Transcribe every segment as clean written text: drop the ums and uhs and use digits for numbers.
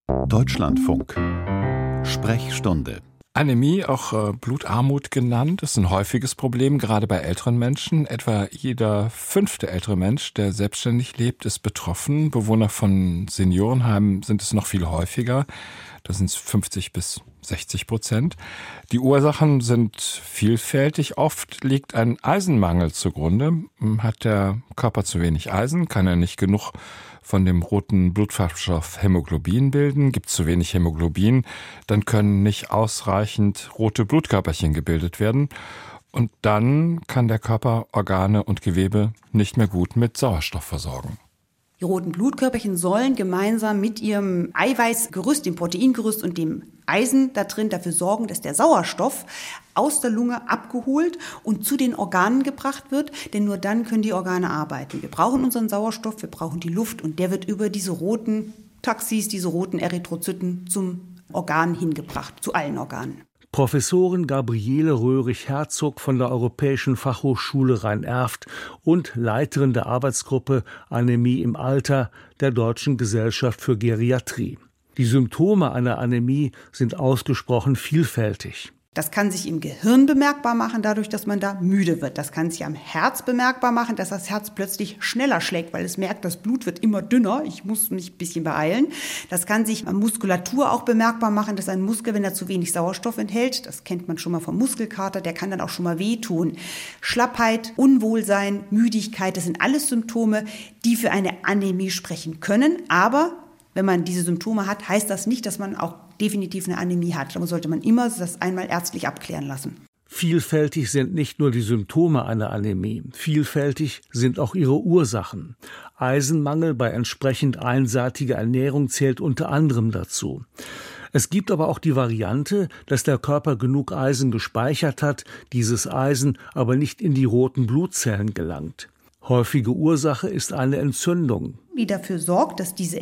Deutschlandfunk. Sprechstunde. Anämie, auch Blutarmut genannt, ist ein häufiges Problem, gerade bei älteren Menschen. Etwa jeder 5. ältere Mensch, der selbstständig lebt, ist betroffen. Bewohner von Seniorenheimen sind es noch viel häufiger. Da sind es 50-60%. Die Ursachen sind vielfältig. Oft liegt ein Eisenmangel zugrunde. Hat der Körper zu wenig Eisen, kann er nicht genug von dem roten Blutfarbstoff Hämoglobin bilden. Gibt es zu wenig Hämoglobin, dann können nicht ausreichend rote Blutkörperchen gebildet werden. Und dann kann der Körper Organe und Gewebe nicht mehr gut mit Sauerstoff versorgen. Die roten Blutkörperchen sollen gemeinsam mit ihrem Eiweißgerüst, dem Proteingerüst und dem Eisen da drin dafür sorgen, dass der Sauerstoff aus der Lunge abgeholt und zu den Organen gebracht wird, denn nur dann können die Organe arbeiten. Wir brauchen unseren Sauerstoff, wir brauchen die Luft und der wird über diese roten Taxis, diese roten Erythrozyten zum Organ hingebracht, zu allen Organen. Professorin Gabriele Röhrig-Herzog von der Europäischen Fachhochschule Rhein-Erft und Leiterin der Arbeitsgruppe Anämie im Alter der Deutschen Gesellschaft für Geriatrie. Die Symptome einer Anämie sind ausgesprochen vielfältig. Das kann sich im Gehirn bemerkbar machen, dadurch, dass man da müde wird. Das kann sich am Herz bemerkbar machen, dass das Herz plötzlich schneller schlägt, weil es merkt, das Blut wird immer dünner. Ich muss mich ein bisschen beeilen. Das kann sich an Muskulatur auch bemerkbar machen, dass ein Muskel, wenn er zu wenig Sauerstoff enthält, das kennt man schon mal vom Muskelkater, der kann dann auch schon mal wehtun. Schlappheit, Unwohlsein, Müdigkeit, das sind alles Symptome, die für eine Anämie sprechen können. Aber wenn man diese Symptome hat, heißt das nicht, dass man auch definitiv eine Anämie hat. Darum sollte man immer das einmal ärztlich abklären lassen. Vielfältig sind nicht nur die Symptome einer Anämie, vielfältig sind auch ihre Ursachen. Eisenmangel bei entsprechend einseitiger Ernährung zählt unter anderem dazu. Es gibt aber auch die Variante, dass der Körper genug Eisen gespeichert hat, dieses Eisen aber nicht in die roten Blutzellen gelangt. Häufige Ursache ist eine Entzündung, die dafür sorgt, dass diese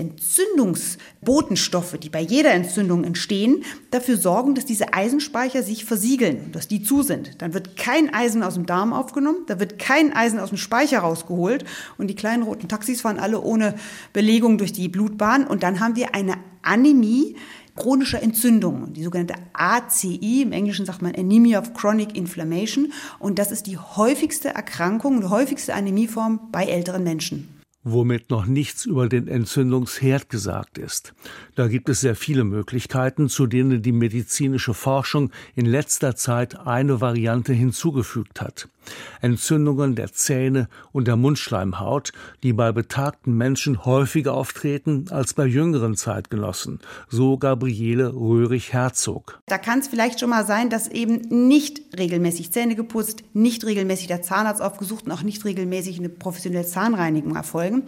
Entzündungsbotenstoffe, die bei jeder Entzündung entstehen, dafür sorgen, dass diese Eisenspeicher sich versiegeln, dass die zu sind. Dann wird kein Eisen aus dem Darm aufgenommen, da wird kein Eisen aus dem Speicher rausgeholt und die kleinen roten Taxis fahren alle ohne Belegung durch die Blutbahn und dann haben wir eine Anämie chronischer Entzündung, die sogenannte ACI, im Englischen sagt man Anemia of Chronic Inflammation und das ist die häufigste Erkrankung, die häufigste Anämieform bei älteren Menschen. Womit noch nichts über den Entzündungsherd gesagt ist. Da gibt es sehr viele Möglichkeiten, zu denen die medizinische Forschung in letzter Zeit eine Variante hinzugefügt hat. Entzündungen der Zähne und der Mundschleimhaut, die bei betagten Menschen häufiger auftreten als bei jüngeren Zeitgenossen, so Gabriele Röhrig-Herzog. Da kann es vielleicht schon mal sein, dass eben nicht regelmäßig Zähne geputzt, nicht regelmäßig der Zahnarzt aufgesucht und auch nicht regelmäßig eine professionelle Zahnreinigung erfolgen.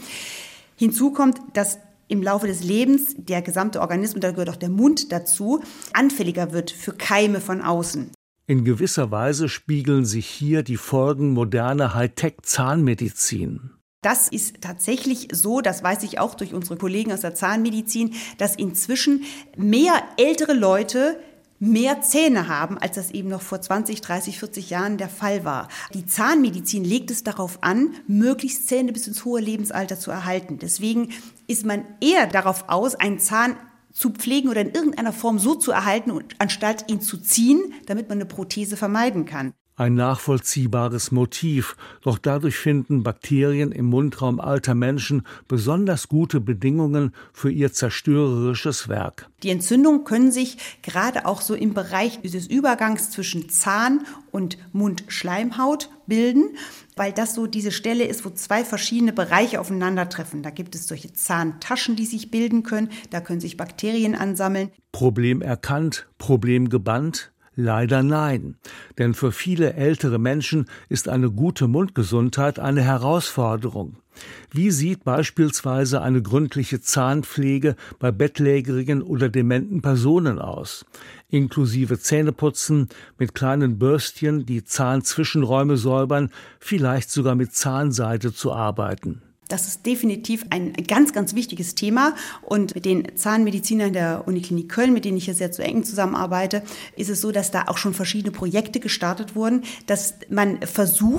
Hinzu kommt, dass im Laufe des Lebens der gesamte Organismus, da gehört auch der Mund dazu, anfälliger wird für Keime von außen. In gewisser Weise spiegeln sich hier die Folgen moderner Hightech-Zahnmedizin. Das ist tatsächlich so, das weiß ich auch durch unsere Kollegen aus der Zahnmedizin, dass inzwischen mehr ältere Leute mehr Zähne haben, als das eben noch vor 20, 30, 40 Jahren der Fall war. Die Zahnmedizin legt es darauf an, möglichst Zähne bis ins hohe Lebensalter zu erhalten. Deswegen ist man eher darauf aus, einen Zahn zu pflegen oder in irgendeiner Form so zu erhalten, anstatt ihn zu ziehen, damit man eine Prothese vermeiden kann. Ein nachvollziehbares Motiv, doch dadurch finden Bakterien im Mundraum alter Menschen besonders gute Bedingungen für ihr zerstörerisches Werk. Die Entzündungen können sich gerade auch so im Bereich des Übergangs zwischen Zahn und Mundschleimhaut bilden, weil das so diese Stelle ist, wo zwei verschiedene Bereiche aufeinandertreffen. Da gibt es solche Zahntaschen, die sich bilden können, da können sich Bakterien ansammeln. Problem erkannt, Problem gebannt? Leider nein, denn für viele ältere Menschen ist eine gute Mundgesundheit eine Herausforderung. Wie sieht beispielsweise eine gründliche Zahnpflege bei bettlägerigen oder dementen Personen aus? Inklusive Zähneputzen, mit kleinen Bürstchen, die Zahnzwischenräume säubern, vielleicht sogar mit Zahnseide zu arbeiten. Das ist definitiv ein ganz, ganz wichtiges Thema. Und mit den Zahnmedizinern der Uniklinik Köln, mit denen ich hier sehr zu eng zusammenarbeite, ist es so, dass da auch schon verschiedene Projekte gestartet wurden, dass man versucht,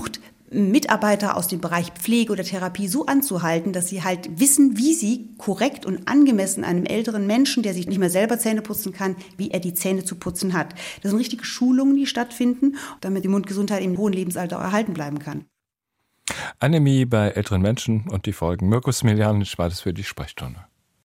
Mitarbeiter aus dem Bereich Pflege oder Therapie so anzuhalten, dass sie halt wissen, wie sie korrekt und angemessen einem älteren Menschen, der sich nicht mehr selber Zähne putzen kann, wie er die Zähne zu putzen hat. Das sind richtige Schulungen, die stattfinden, damit die Mundgesundheit im hohen Lebensalter auch erhalten bleiben kann. Anämie bei älteren Menschen und die Folgen. Mirko Smiljanic war das für die Sprechstunde.